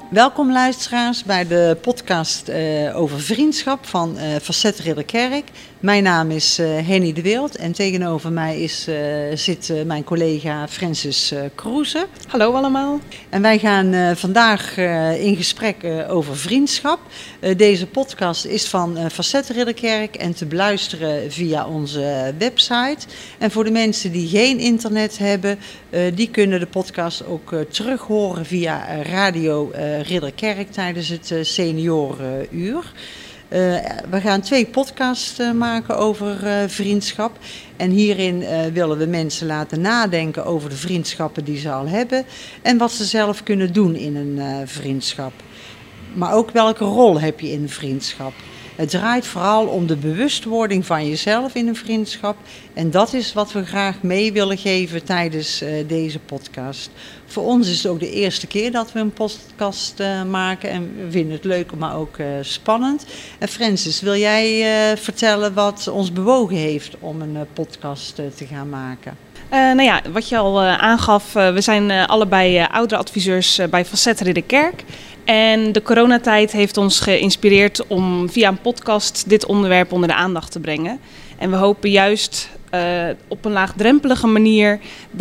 Welkom luisteraars bij de podcast over vriendschap van Facet Ridderkerk. Mijn naam is Henny de Wild en tegenover mij zit mijn collega Francis Kroeze. Hallo allemaal. En wij gaan vandaag in gesprek over vriendschap. Deze podcast is van Facet Ridderkerk en te beluisteren via onze website. En voor de mensen die geen internet hebben, die kunnen de podcast ook terug horen via Radio Ridderkerk tijdens het seniorenuur. We gaan 2 podcasts maken over vriendschap. En hierin willen we mensen laten nadenken over de vriendschappen die ze al hebben. En wat ze zelf kunnen doen in een vriendschap. Maar ook welke rol heb je in een vriendschap. Het draait vooral om de bewustwording van jezelf in een vriendschap. En dat is wat we graag mee willen geven tijdens deze podcast. Voor ons is het ook de eerste keer dat we een podcast maken. En we vinden het leuk, maar ook spannend. En Francis, wil jij vertellen wat ons bewogen heeft om een podcast te gaan maken? Wat je al aangaf, we zijn allebei ouderenadviseurs bij Facet Ridderkerk. En de coronatijd heeft ons geïnspireerd om via een podcast dit onderwerp onder de aandacht te brengen. En we hopen juist op een laagdrempelige manier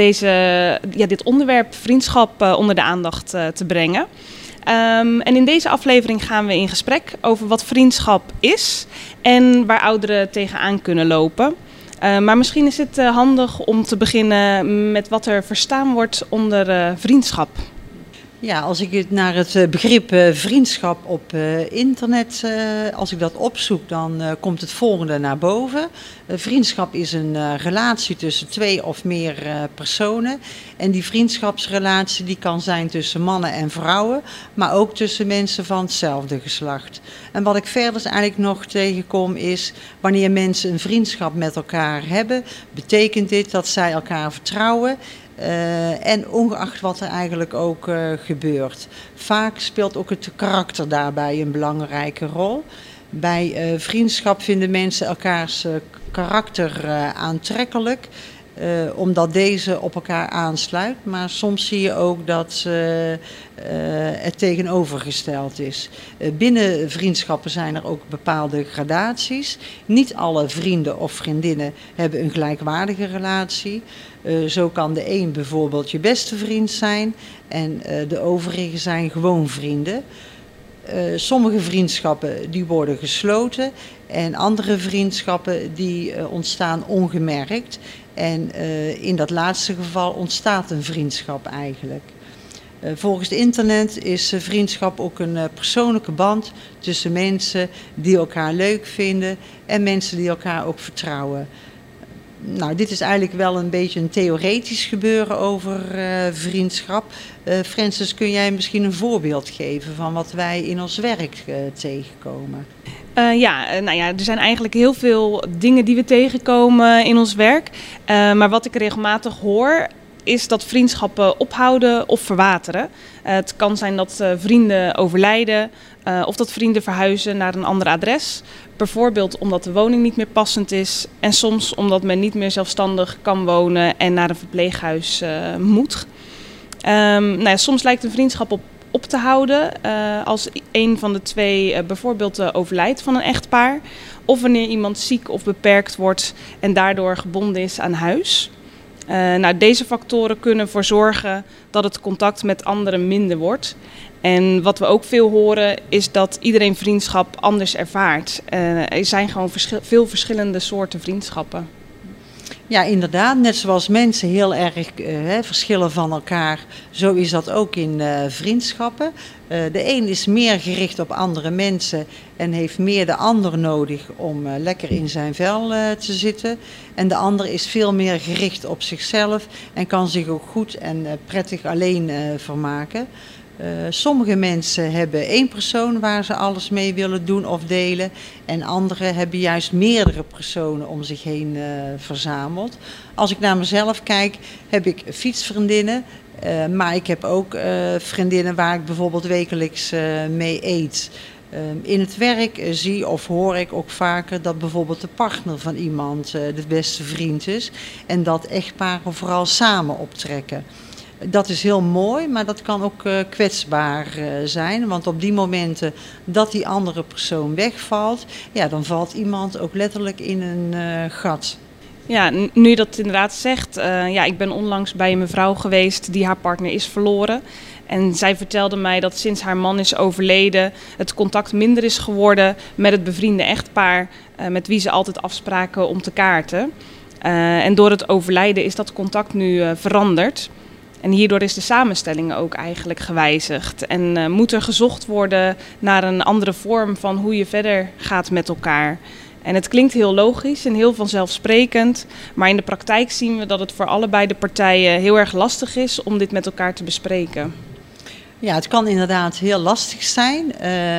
dit onderwerp vriendschap onder de aandacht te brengen. En in deze aflevering gaan we in gesprek over wat vriendschap is en waar ouderen tegenaan kunnen lopen. Maar misschien is het handig om te beginnen met wat er verstaan wordt onder vriendschap. Ja, als ik naar het begrip vriendschap op internet, als ik dat opzoek, dan komt het volgende naar boven. Vriendschap is een relatie tussen 2 of meer personen. En die vriendschapsrelatie die kan zijn tussen mannen en vrouwen, maar ook tussen mensen van hetzelfde geslacht. En wat ik verder eigenlijk nog tegenkom is, wanneer mensen een vriendschap met elkaar hebben, betekent dit dat zij elkaar vertrouwen. En ongeacht wat er eigenlijk ook gebeurt. Vaak speelt ook het karakter daarbij een belangrijke rol. Bij vriendschap vinden mensen elkaars karakter aantrekkelijk. Omdat deze op elkaar aansluit. Maar soms zie je ook dat het tegenovergesteld is. Binnen vriendschappen zijn er ook bepaalde gradaties. Niet alle vrienden of vriendinnen hebben een gelijkwaardige relatie. Zo kan de een bijvoorbeeld je beste vriend zijn en de overigen zijn gewoon vrienden. Sommige vriendschappen die worden gesloten en andere vriendschappen die ontstaan ongemerkt. En in dat laatste geval ontstaat een vriendschap eigenlijk. Volgens het internet is vriendschap ook een persoonlijke band tussen mensen die elkaar leuk vinden en mensen die elkaar ook vertrouwen. Nou, dit is eigenlijk wel een beetje een theoretisch gebeuren over vriendschap. Francis, kun jij misschien een voorbeeld geven van wat wij in ons werk tegenkomen? Er zijn eigenlijk heel veel dingen die we tegenkomen in ons werk. Maar wat ik regelmatig hoor is dat vriendschappen ophouden of verwateren. Het kan zijn dat vrienden overlijden of dat vrienden verhuizen naar een ander adres. Bijvoorbeeld omdat de woning niet meer passend is en soms omdat men niet meer zelfstandig kan wonen en naar een verpleeghuis moet. Soms lijkt een vriendschap op te houden als een van de 2 bijvoorbeeld overlijdt van een echtpaar. Of wanneer iemand ziek of beperkt wordt en daardoor gebonden is aan huis. Deze factoren kunnen ervoor zorgen dat het contact met anderen minder wordt. En wat we ook veel horen is dat iedereen vriendschap anders ervaart. Er zijn gewoon veel verschillende soorten vriendschappen. Ja, inderdaad. Net zoals mensen heel erg verschillen van elkaar, zo is dat ook in vriendschappen. De een is meer gericht op andere mensen en heeft meer de ander nodig om lekker in zijn vel te zitten. En de ander is veel meer gericht op zichzelf en kan zich ook goed en prettig alleen vermaken. Sommige mensen hebben 1 persoon waar ze alles mee willen doen of delen. En anderen hebben juist meerdere personen om zich heen verzameld. Als ik naar mezelf kijk, heb ik fietsvriendinnen. Maar ik heb ook vriendinnen waar ik bijvoorbeeld wekelijks mee eet. In het werk zie of hoor ik ook vaker dat bijvoorbeeld de partner van iemand de beste vriend is. En dat echtparen vooral samen optrekken. Dat is heel mooi, maar dat kan ook kwetsbaar zijn. Want op die momenten dat die andere persoon wegvalt, ja, dan valt iemand ook letterlijk in een gat. Ja, nu je dat inderdaad zegt, ja, ik ben onlangs bij een mevrouw geweest die haar partner is verloren. En zij vertelde mij dat sinds haar man is overleden het contact minder is geworden met het bevriende echtpaar met wie ze altijd afspraken om te kaarten. En door het overlijden is dat contact nu veranderd. En hierdoor is de samenstelling ook eigenlijk gewijzigd. En moet er gezocht worden naar een andere vorm van hoe je verder gaat met elkaar. En het klinkt heel logisch en heel vanzelfsprekend, maar in de praktijk zien we dat het voor allebei de partijen heel erg lastig is om dit met elkaar te bespreken. Ja, het kan inderdaad heel lastig zijn,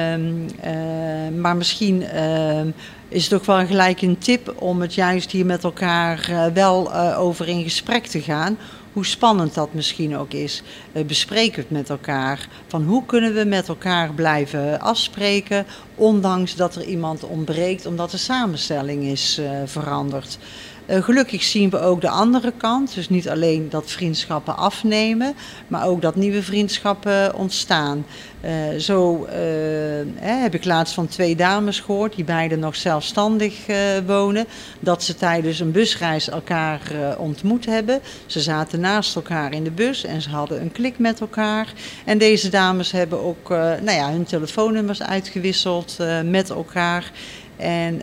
maar misschien is het ook wel gelijk een tip om het juist hier met elkaar wel over in gesprek te gaan. Hoe spannend dat misschien ook is. Bespreek het met elkaar. Van hoe kunnen we met elkaar blijven afspreken, ondanks dat er iemand ontbreekt, omdat de samenstelling is veranderd. Gelukkig zien we ook de andere kant. Dus niet alleen dat vriendschappen afnemen, maar ook dat nieuwe vriendschappen ontstaan. Zo heb ik laatst van 2 dames gehoord die beide nog zelfstandig wonen. Dat ze tijdens een busreis elkaar ontmoet hebben. Ze zaten naast elkaar in de bus en ze hadden een klik met elkaar. En deze dames hebben ook hun telefoonnummers uitgewisseld met elkaar. En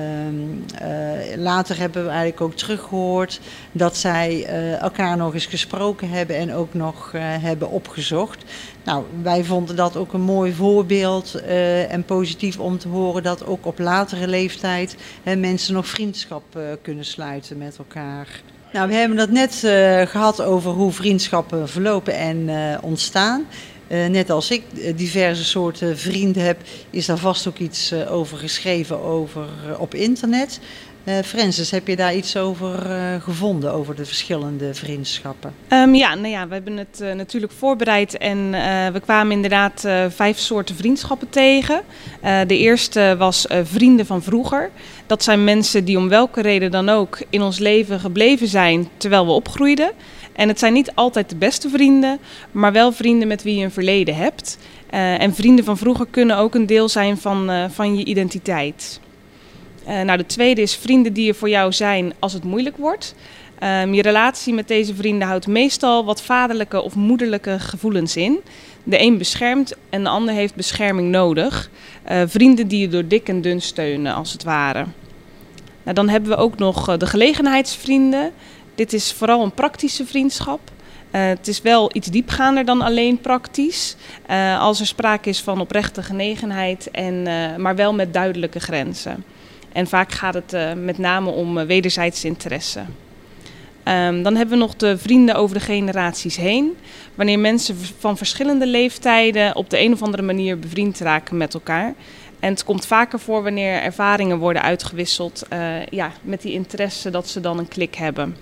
later hebben we eigenlijk ook teruggehoord dat zij elkaar nog eens gesproken hebben en ook nog hebben opgezocht. Nou, wij vonden dat ook een mooi voorbeeld en positief om te horen dat ook op latere leeftijd mensen nog vriendschap kunnen sluiten met elkaar. Nou, we hebben het net gehad over hoe vriendschappen verlopen en ontstaan. Net als ik diverse soorten vrienden heb, is daar vast ook iets over geschreven op internet. Francis, heb je daar iets over gevonden, over de verschillende vriendschappen? We hebben het natuurlijk voorbereid en we kwamen inderdaad 5 soorten vriendschappen tegen. De eerste was vrienden van vroeger. Dat zijn mensen die om welke reden dan ook in ons leven gebleven zijn terwijl we opgroeiden. En het zijn niet altijd de beste vrienden, maar wel vrienden met wie je een verleden hebt. En vrienden van vroeger kunnen ook een deel zijn van je identiteit. De tweede is vrienden die er voor jou zijn als het moeilijk wordt. Je relatie met deze vrienden houdt meestal wat vaderlijke of moederlijke gevoelens in. De een beschermt en de ander heeft bescherming nodig. Vrienden die je door dik en dun steunen, als het ware. Nou, dan hebben we ook nog de gelegenheidsvrienden. Dit is vooral een praktische vriendschap. Het is wel iets diepgaander dan alleen praktisch. Als er sprake is van oprechte genegenheid, maar wel met duidelijke grenzen. En vaak gaat het met name om wederzijds interesse. Dan hebben we nog de vrienden over de generaties heen. Wanneer mensen van verschillende leeftijden op de een of andere manier bevriend raken met elkaar. En het komt vaker voor wanneer ervaringen worden uitgewisseld met die interesse dat ze dan een klik hebben.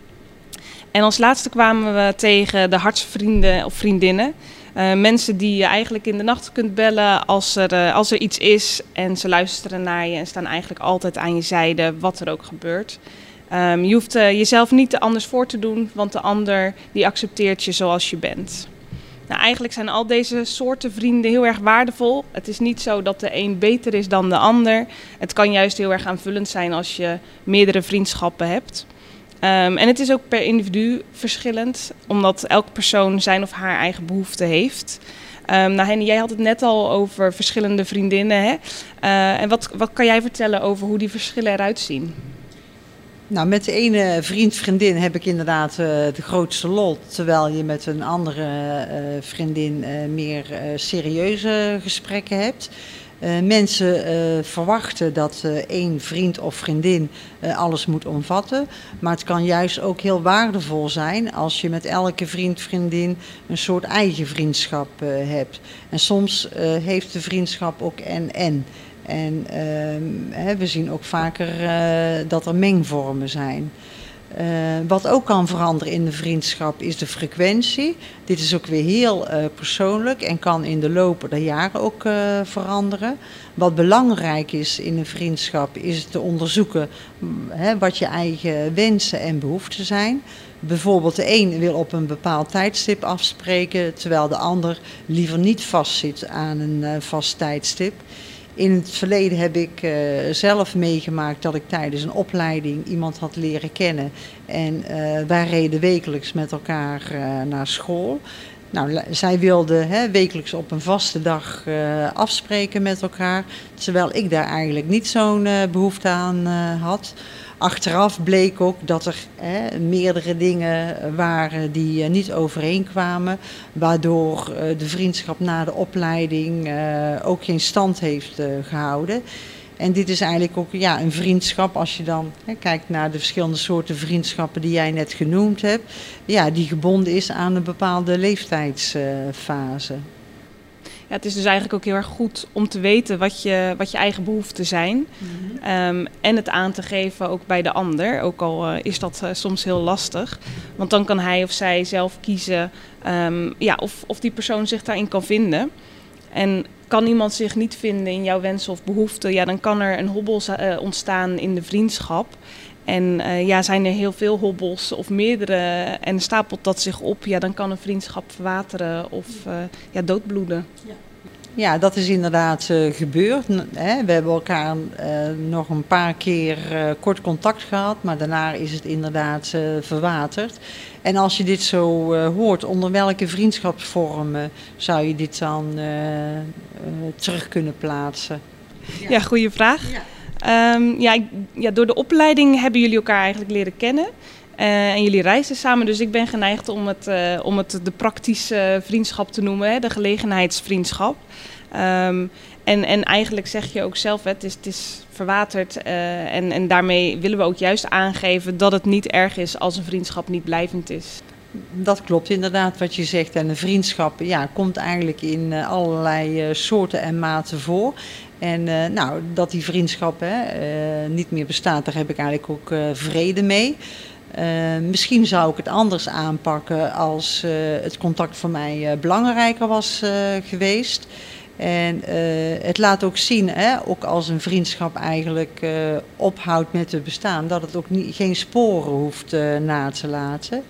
En als laatste kwamen we tegen de hartsvrienden of vriendinnen. Mensen die je eigenlijk in de nacht kunt bellen als er iets is. En ze luisteren naar je en staan eigenlijk altijd aan je zijde, wat er ook gebeurt. Je hoeft jezelf niet anders voor te doen, want de ander die accepteert je zoals je bent. Nou, eigenlijk zijn al deze soorten vrienden heel erg waardevol. Het is niet zo dat de een beter is dan de ander. Het kan juist heel erg aanvullend zijn als je meerdere vriendschappen hebt. En het is ook per individu verschillend, omdat elk persoon zijn of haar eigen behoeften heeft. Henny, jij had het net al over verschillende vriendinnen. Hè? En wat kan jij vertellen over hoe die verschillen eruit zien? Nou, met de ene vriendin heb ik inderdaad de grootste lol, terwijl je met een andere vriendin meer serieuze gesprekken hebt. Mensen verwachten dat één vriend of vriendin alles moet omvatten. Maar het kan juist ook heel waardevol zijn als je met elke vriendin een soort eigen vriendschap hebt. En soms heeft de vriendschap ook en. En we zien ook vaker dat er mengvormen zijn. Wat ook kan veranderen in de vriendschap is de frequentie. Dit is ook weer heel persoonlijk en kan in de loop der jaren ook veranderen. Wat belangrijk is in een vriendschap is te onderzoeken wat je eigen wensen en behoeften zijn. Bijvoorbeeld de een wil op een bepaald tijdstip afspreken, terwijl de ander liever niet vastzit aan een vast tijdstip. In het verleden heb ik zelf meegemaakt dat ik tijdens een opleiding iemand had leren kennen. En wij reden wekelijks met elkaar naar school. Nou, zij wilde wekelijks op een vaste dag afspreken met elkaar. Terwijl ik daar eigenlijk niet zo'n behoefte aan had. Achteraf bleek ook dat er meerdere dingen waren die niet overeenkwamen. Waardoor de vriendschap na de opleiding ook geen stand heeft gehouden. En dit is eigenlijk ook een vriendschap, als je dan kijkt naar de verschillende soorten vriendschappen die jij net genoemd hebt. Ja, die gebonden is aan een bepaalde leeftijdsfase. Ja, het is dus eigenlijk ook heel erg goed om te weten wat je eigen behoeften zijn. Mm-hmm. En het aan te geven ook bij de ander. Ook al is dat soms heel lastig. Want dan kan hij of zij zelf kiezen of die persoon zich daarin kan vinden. En kan iemand zich niet vinden in jouw wensen of behoeften, dan kan er een hobbel ontstaan in de vriendschap. En zijn er heel veel hobbels of meerdere en stapelt dat zich op, dan kan een vriendschap verwateren of doodbloeden. Ja, dat is inderdaad gebeurd. We hebben elkaar nog een paar keer kort contact gehad, maar daarna is het inderdaad verwaterd. En als je dit zo hoort, onder welke vriendschapsvormen zou je dit dan terug kunnen plaatsen? Ja, goede vraag. Ja. Door de opleiding hebben jullie elkaar eigenlijk leren kennen. En jullie reizen samen, dus ik ben geneigd om het de praktische vriendschap te noemen, de gelegenheidsvriendschap. En eigenlijk zeg je ook zelf, het is verwaterd en daarmee willen we ook juist aangeven dat het niet erg is als een vriendschap niet blijvend is. Dat klopt inderdaad wat je zegt. En een vriendschap komt eigenlijk in allerlei soorten en maten voor. En dat die vriendschap niet meer bestaat, daar heb ik eigenlijk ook vrede mee. Misschien zou ik het anders aanpakken als het contact voor mij belangrijker was geweest. En het laat ook zien, ook als een vriendschap eigenlijk ophoudt met te bestaan, dat het ook geen sporen hoeft na te laten.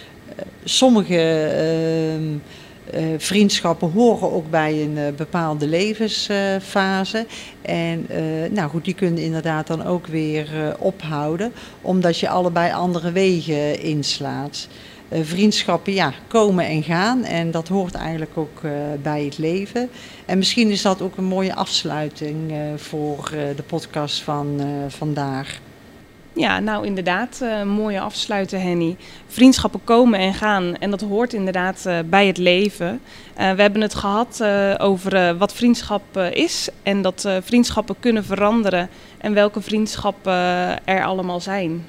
Sommige vriendschappen horen ook bij een bepaalde levensfase. En die kunnen inderdaad dan ook weer ophouden, omdat je allebei andere wegen inslaat. Vriendschappen komen en gaan en dat hoort eigenlijk ook bij het leven. En misschien is dat ook een mooie afsluiting voor de podcast van vandaag. Ja, nou inderdaad, mooie afsluiten Henny. Vriendschappen komen en gaan en dat hoort inderdaad bij het leven. We hebben het gehad over wat vriendschap is en dat vriendschappen kunnen veranderen en welke vriendschappen er allemaal zijn.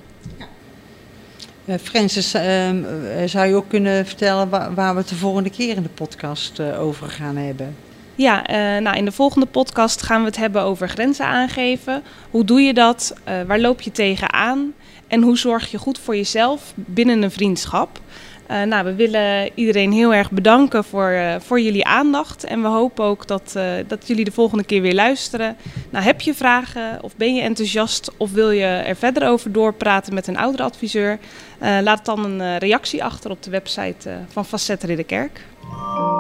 Francis, zou je ook kunnen vertellen waar we het de volgende keer in de podcast over gaan hebben? Ja, in de volgende podcast gaan we het hebben over grenzen aangeven. Hoe doe je dat? Waar loop je tegenaan? En hoe zorg je goed voor jezelf binnen een vriendschap? We willen iedereen heel erg bedanken voor jullie aandacht. En we hopen ook dat jullie de volgende keer weer luisteren. Heb je vragen of ben je enthousiast of wil je er verder over doorpraten met een ouderenadviseur? Laat dan een reactie achter op de website van Facet Ridderkerk.